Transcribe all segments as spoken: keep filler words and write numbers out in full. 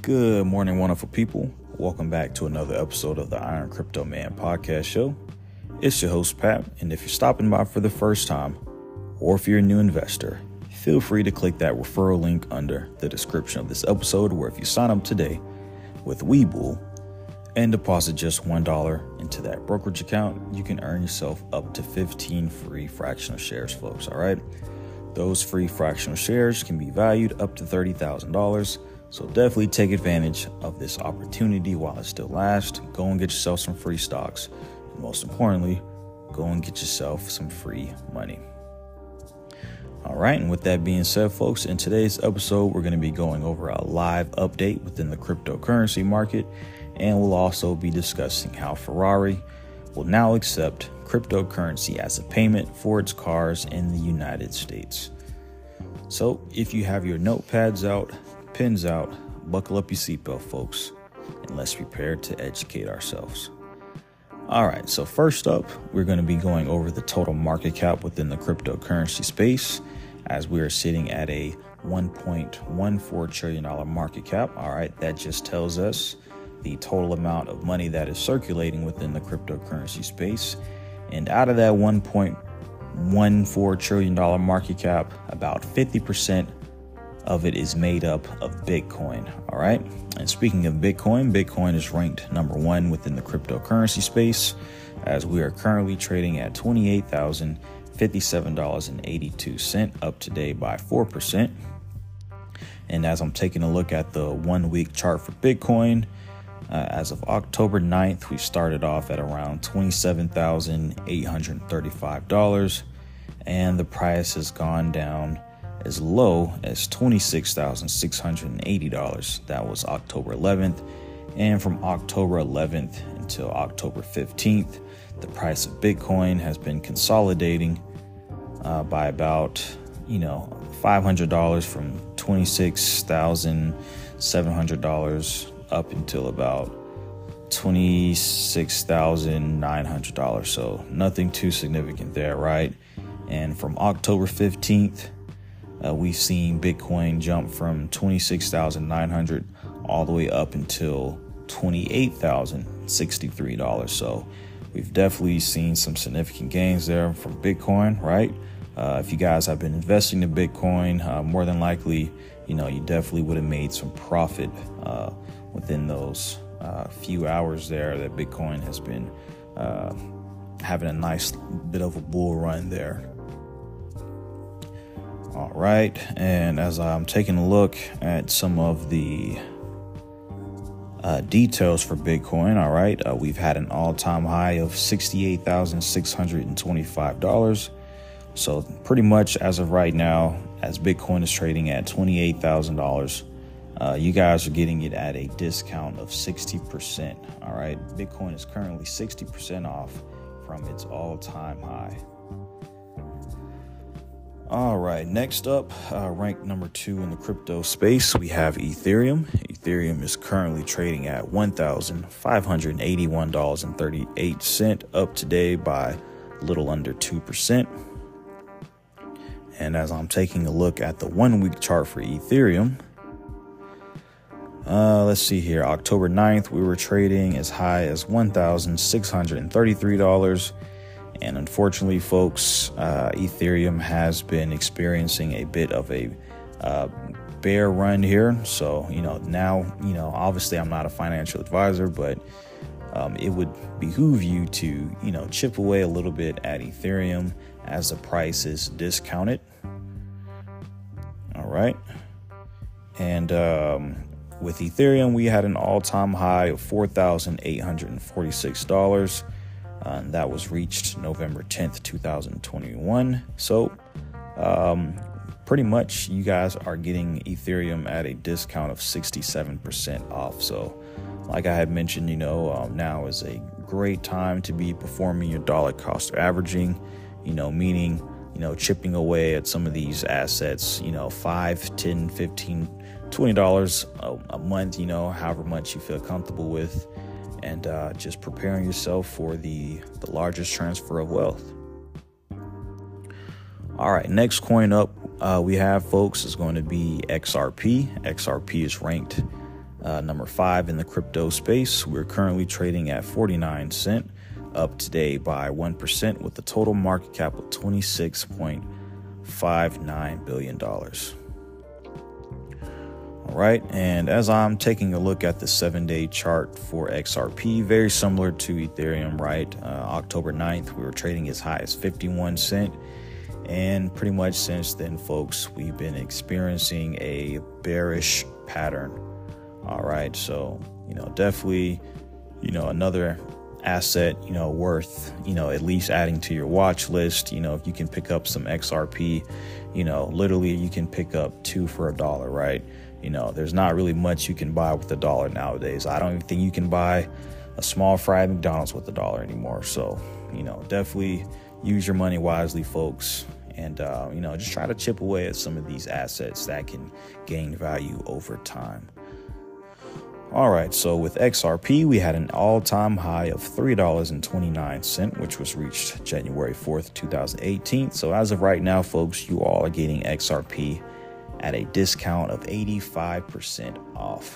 Good morning, wonderful people. Welcome back to another episode of the Iron Crypto Man podcast show. It's your host, Pat, and if you're stopping by for the first time, or if you're a new investor, feel free to click that referral link under the description of this episode, where if you sign up today with Webull and deposit just one dollar into that brokerage account, you can earn yourself up to fifteen free fractional shares, folks, all right? Those free fractional shares can be valued up to thirty thousand dollars. So definitely take advantage of this opportunity while it still lasts. Go and get yourself some free stocks. And most importantly, go and get yourself some free money. All right. And with that being said, folks, in today's episode, we're going to be going over a live update within the cryptocurrency market. And we'll also be discussing how Ferrari will now accept cryptocurrency as a payment for its cars in the United States. So if you have your notepads out, pins out, buckle up your seatbelt, folks, and let's prepare to educate ourselves. All right, so first up, we're going to be going over the total market cap within the cryptocurrency space, as we are sitting at a one point one four trillion dollars market cap. All right, that just tells us the total amount of money that is circulating within the cryptocurrency space. And out of that one point one four trillion dollars market cap, about fifty percent of it is made up of Bitcoin. All right. And speaking of Bitcoin, Bitcoin is ranked number one within the cryptocurrency space, as we are currently trading at twenty-eight thousand fifty-seven dollars and eighty-two cents, up today by four percent. And as I'm taking a look at the one week chart for Bitcoin, uh, as of October ninth, we started off at around twenty-seven thousand eight hundred thirty-five dollars, and the price has gone down as low as twenty-six thousand six hundred eighty dollars. That was October eleventh. And from October eleventh until October fifteenth, the price of Bitcoin has been consolidating uh, by about, you know, five hundred dollars, from twenty-six thousand seven hundred dollars up until about twenty-six thousand nine hundred dollars. So nothing too significant there, right? And from October fifteenth, Uh, we've seen Bitcoin jump from twenty-six thousand nine hundred dollars all the way up until twenty-eight thousand sixty-three dollars. So we've definitely seen some significant gains there from Bitcoin, right? Uh, if you guys have been investing in Bitcoin, uh, more than likely, you know, you definitely would have made some profit uh, within those uh, few hours there that Bitcoin has been uh, having a nice bit of a bull run there. All right, and as I'm taking a look at some of the uh, details for Bitcoin, all right, uh, we've had an all-time high of sixty-eight thousand six hundred twenty-five dollars. So pretty much as of right now, as Bitcoin is trading at twenty-eight thousand dollars, uh, you guys are getting it at a discount of sixty percent. All right, Bitcoin is currently sixty percent off from its all-time high. All right, next up, uh, ranked number two in the crypto space, we have Ethereum. Ethereum is currently trading at one thousand five hundred eighty-one dollars and thirty-eight cents, up today by a little under two percent. And as I'm taking a look at the one-week chart for Ethereum, uh, let's see here, October ninth, we were trading as high as one thousand six hundred thirty-three dollars. And unfortunately, folks, uh, Ethereum has been experiencing a bit of a uh, bear run here. So, you know, now, you know, obviously I'm not a financial advisor, but um, it would behoove you to, you know, chip away a little bit at Ethereum as the price is discounted. All right. And um, with Ethereum, we had an all-time high of four thousand eight hundred forty-six dollars. Uh, and that was reached November tenth, twenty twenty-one. So um, pretty much you guys are getting Ethereum at a discount of sixty-seven percent off. So like I had mentioned, you know, um, now is a great time to be performing your dollar cost averaging, you know, meaning, you know, chipping away at some of these assets, you know, five, ten, fifteen, twenty dollars a, a month, you know, however much you feel comfortable with. And uh, just preparing yourself for the, the largest transfer of wealth. All right, next coin up uh, we have, folks, is going to be X R P. X R P is ranked Uh, number five in the crypto space, we're currently trading at forty-nine cents, up today by one percent with a total market cap of twenty-six point five nine billion dollars. All right, and as I'm taking a look at the seven-day chart for X R P, very similar to Ethereum, right? Uh, October ninth, we were trading as high as fifty-one cents. And pretty much since then, folks, we've been experiencing a bearish pattern. All right, so, you know, definitely, you know, another asset, you know, worth, you know, at least adding to your watch list. You know, if you can pick up some X R P, you know, literally you can pick up two for a dollar, right? You know, there's not really much you can buy with a dollar nowadays. I don't even think you can buy a small fry at McDonald's with a dollar anymore. So, you know, definitely use your money wisely, folks. And, uh, you know, just try to chip away at some of these assets that can gain value over time. All right, so with X R P, we had an all-time high of three dollars and twenty-nine cents, which was reached January fourth, two thousand eighteen. So as of right now, folks, you all are getting X R P at a discount of eighty-five percent off.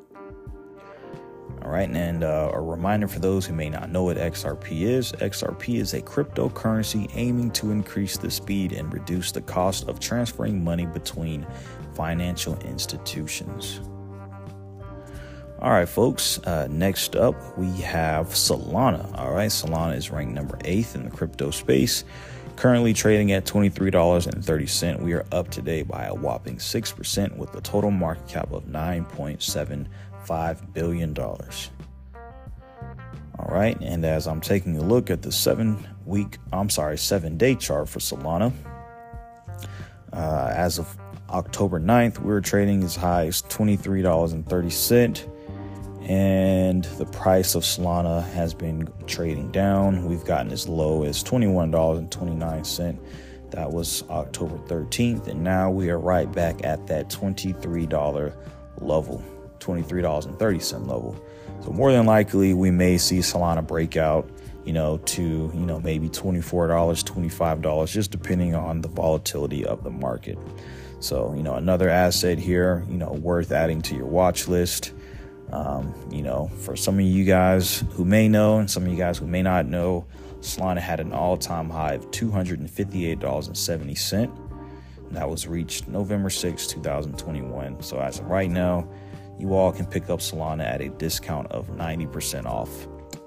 All right, and uh, a reminder for those who may not know what X R P is. X R P is a cryptocurrency aiming to increase the speed and reduce the cost of transferring money between financial institutions. All right, folks, uh, next up, we have Solana. All right, Solana is ranked number eighth in the crypto space, currently trading at twenty-three dollars and thirty cents. We are up today by a whopping six percent with a total market cap of nine point seven five billion dollars. All right, and as I'm taking a look at the seven week, I'm sorry, seven day chart for Solana, uh, as of October ninth, we were trading as high as twenty-three dollars and thirty cents. And the price of Solana has been trading down. We've gotten as low as twenty-one dollars and twenty-nine cents. That was October thirteenth. And now we are right back at that twenty-three dollars level, twenty-three dollars and thirty cents level. So more than likely, we may see Solana break out, you know, to, you know, maybe twenty-four dollars, twenty-five dollars, just depending on the volatility of the market. So, you know, another asset here, you know, worth adding to your watch list. Um, you know, for some of you guys who may know and some of you guys who may not know, Solana had an all-time high of two hundred fifty-eight dollars and seventy cents. That was reached November sixth, two thousand twenty-one. So as of right now, you all can pick up Solana at a discount of ninety percent off.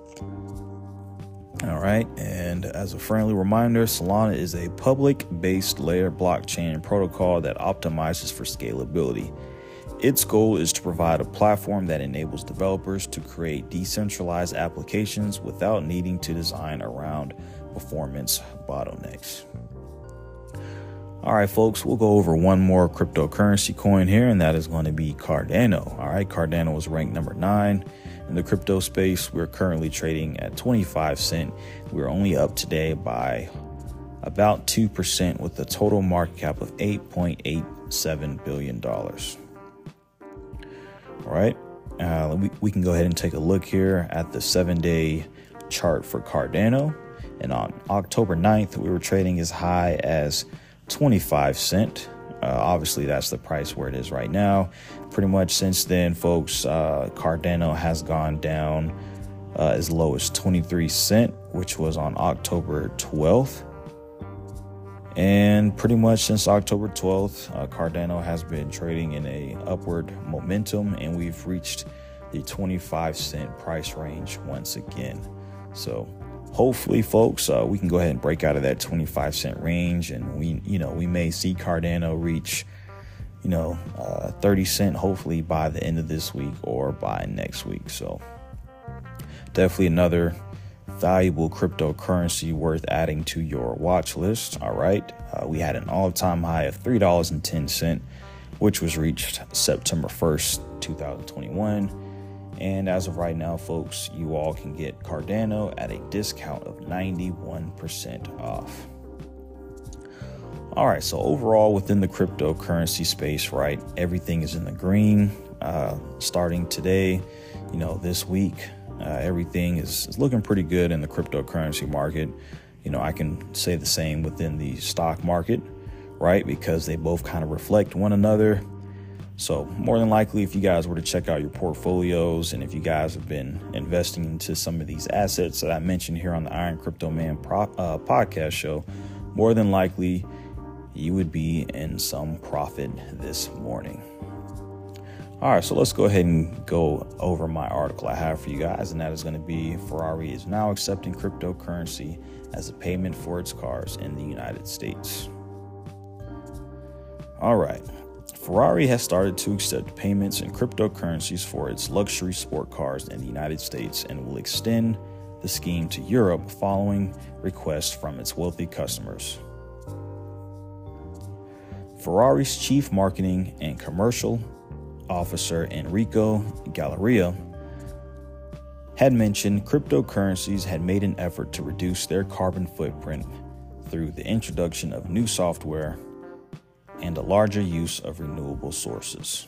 All right, and as a friendly reminder, Solana is a public-based layer blockchain protocol that optimizes for scalability. Its goal is to provide a platform that enables developers to create decentralized applications without needing to design around performance bottlenecks. All right, folks, we'll go over one more cryptocurrency coin here, and that is going to be Cardano. All right, Cardano was ranked number nine in the crypto space. We're currently trading at twenty-five cents. We're only up today by about two percent with a total market cap of eight point eight seven billion dollars. All right, uh, we, we can go ahead and take a look here at the seven-day chart for Cardano. And on October ninth, we were trading as high as twenty-five cents. Uh, obviously, that's the price where it is right now. Pretty much since then, folks, uh, Cardano has gone down uh, as low as twenty-three cents, which was on October twelfth. And pretty much since October twelfth, uh, Cardano has been trading in a upward momentum, and we've reached the twenty-five cent price range once again. So hopefully, folks, uh, we can go ahead and break out of that twenty-five cent range, and we, you know, we may see Cardano reach, you know, uh, thirty cent, hopefully by the end of this week or by next week. So definitely another valuable cryptocurrency worth adding to your watch list. All right, uh, we had an all-time high of three dollars and ten cents, which was reached September first, two thousand twenty-one. And as of right now, folks, you all can get Cardano at a discount of ninety-one percent off. All right, so overall within the cryptocurrency space, right, everything is in the green. Uh, starting today, you know, this week, uh, everything is, is looking pretty good in the cryptocurrency market. You know, I can say the same within the stock market, right, because they both kind of reflect one another. So more than likely, if you guys were to check out your portfolios and if you guys have been investing into some of these assets that I mentioned here on the Iron Crypto Man pro, uh, podcast show, more than likely you would be in some profit this morning. All right, so let's go ahead and go over my article I have for you guys, and that is going to be Ferrari is now accepting cryptocurrency as a payment for its cars in the United States. All right. Ferrari has started to accept payments in cryptocurrencies for its luxury sport cars in the United States and will extend the scheme to Europe following requests from its wealthy customers. Ferrari's chief marketing and commercial officer Enrico Galleria had mentioned cryptocurrencies had made an effort to reduce their carbon footprint through the introduction of new software and a larger use of renewable sources.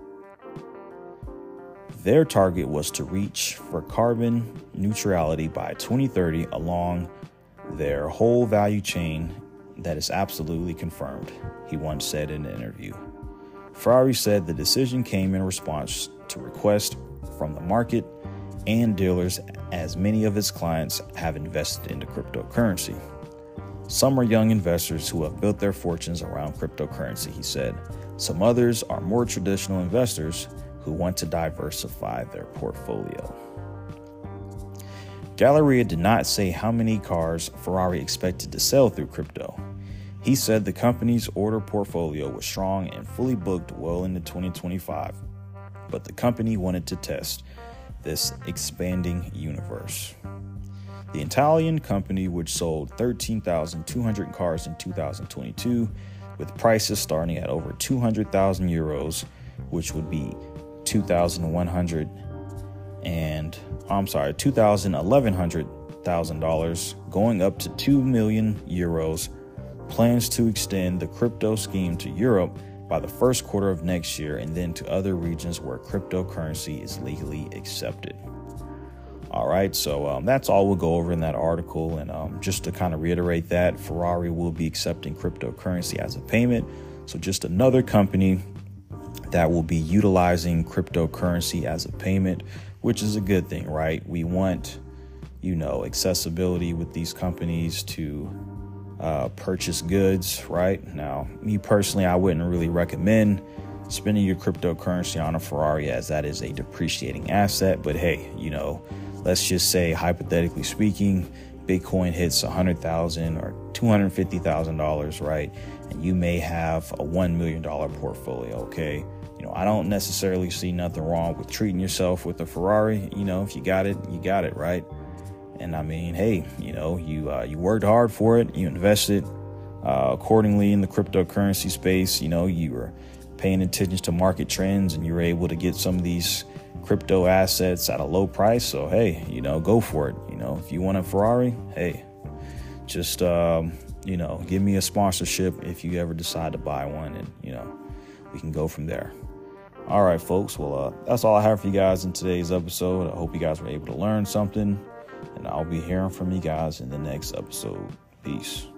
Their target was to reach for carbon neutrality by twenty thirty along their whole value chain. That is absolutely confirmed, he once said in an interview. Ferrari said the decision came in response to requests from the market and dealers, as many of its clients have invested into cryptocurrency. Some are young investors who have built their fortunes around cryptocurrency, he said. Some others are more traditional investors who want to diversify their portfolio. Galleria did not say how many cars Ferrari expected to sell through crypto. He said the company's order portfolio was strong and fully booked well into twenty twenty-five, but the company wanted to test this expanding universe. The Italian company, which sold thirteen thousand two hundred cars in two thousand twenty-two, with prices starting at over two hundred thousand euros, which would be two thousand one hundred and I'm sorry, two thousand eleven hundred thousand dollars, going up to two million euros, plans to extend the crypto scheme to Europe by the first quarter of next year and then to other regions where cryptocurrency is legally accepted. All right, so um, that's all we'll go over in that article. And um, just to kind of reiterate that, Ferrari will be accepting cryptocurrency as a payment. So just another company that will be utilizing cryptocurrency as a payment, which is a good thing, right? We want, you know, accessibility with these companies to uh, purchase goods, right? Now, me personally, I wouldn't really recommend spending your cryptocurrency on a Ferrari, as that is a depreciating asset. But hey, you know, let's just say, hypothetically speaking, Bitcoin hits one hundred thousand dollars or two hundred fifty thousand dollars, right? And you may have a one million dollars portfolio, okay? You know, I don't necessarily see nothing wrong with treating yourself with a Ferrari. You know, if you got it, you got it, right? And I mean, hey, you know, you uh, you worked hard for it. You invested uh, accordingly in the cryptocurrency space. You know, you were paying attention to market trends and you were able to get some of these crypto assets at a low price. So, hey, you know, go for it. You know, if you want a Ferrari, hey, just, um, you know, give me a sponsorship if you ever decide to buy one, and, you know, we can go from there. All right, folks. Well, uh, that's all I have for you guys in today's episode. I hope you guys were able to learn something, and I'll be hearing from you guys in the next episode. Peace.